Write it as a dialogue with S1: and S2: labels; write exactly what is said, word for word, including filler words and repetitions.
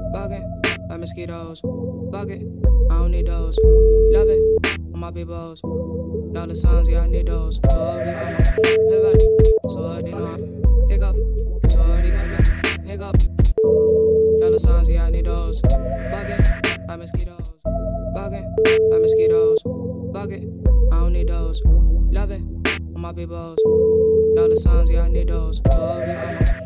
S1: Bugging like mosquitoes. Fuck it, I don't need those. Love it on my peoples. Dollar signs, yeah, I need those. So ugly, I'm a pivot. So ugly, no, I'm pick up. So ugly, to me, pick up. Dollar signs, yeah, I need those. Bugging like mosquitoes. Bugging like mosquitoes. Fuck it, I don't need those. Love it on my peoples. Dollar signs, yeah, I need those. So ugly, I'm a